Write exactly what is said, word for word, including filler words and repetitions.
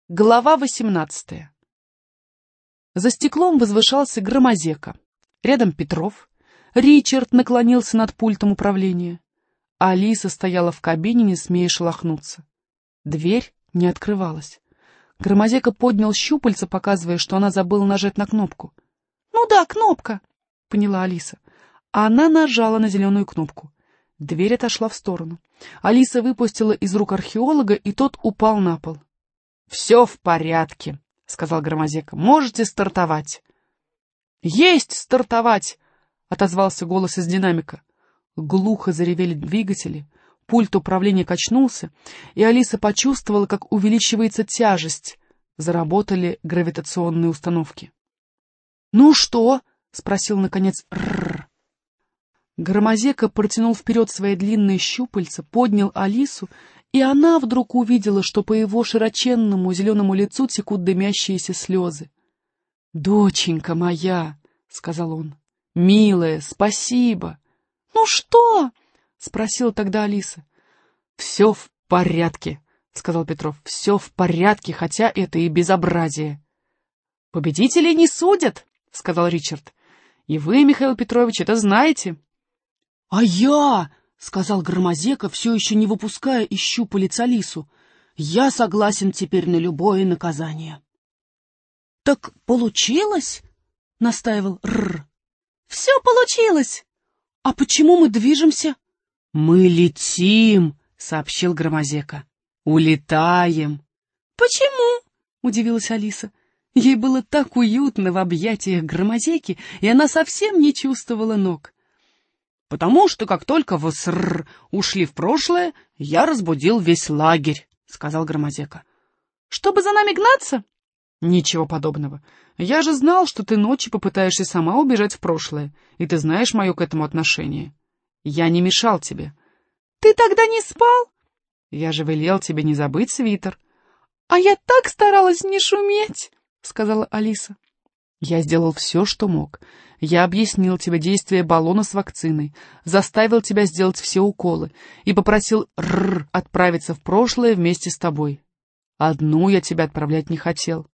Глава восемнадцатая. За стеклом возвышался Громозека. Рядом Петров. Ричард наклонился над пультом управления. Алиса стояла в кабине, не смея шелохнуться. Дверь не открывалась. Громозека поднял щупальца, показывая, что она забыла нажать на кнопку. «Ну да, кнопка!» — поняла Алиса. Она нажала на зеленую кнопку. Дверь отошла в сторону. Алиса выпустила из рук археолога, и тот упал на пол. «Все в порядке», — сказал Громозека. «Можете стартовать». «Есть стартовать!» — отозвался голос из динамика. Глухо заревели двигатели, пульт управления качнулся, и Алиса почувствовала, как увеличивается тяжесть. Заработали гравитационные установки. «Ну что?» — спросил, наконец, Рррр. Громозека протянул вперед свои длинные щупальца, поднял Алису, и она вдруг увидела, что по его широченному зеленому лицу текут дымящиеся слезы. «Доченька моя!» — сказал он. «Милая, спасибо!» «Ну что?» — спросила тогда Алиса. «Все в порядке», — сказал Петров. «Все в порядке, хотя это и безобразие». «Победителей не судят», — сказал Ричард. «И вы, Михаил Петрович, это знаете». «А я!» — сказал Громозека, все еще не выпуская из щупалец Алису. «Я согласен теперь на любое наказание». «Так получилось?» — настаивал Рр. «Все получилось!» «А почему мы движемся?» «Мы летим!» — сообщил Громозека. «Улетаем!» «Почему?» — удивилась Алиса. Ей было так уютно в объятиях Громозеки, и она совсем не чувствовала ног. «Потому что как только вы с Рр ушли в прошлое, я разбудил весь лагерь», — сказал Громозека. «Чтобы за нами гнаться?» «Ничего подобного. Я же знал, что ты ночью попытаешься сама убежать в прошлое, и ты знаешь мое к этому отношение. Я не мешал тебе». «Ты тогда не спал?» «Я же велел тебе не забыть свитер». «А я так старалась не шуметь», — сказала Алиса. «Я сделал все, что мог. Я объяснил тебе действие баллона с вакциной, заставил тебя сделать все уколы и попросил Рр отправиться в прошлое вместе с тобой. Одну я тебя отправлять не хотел».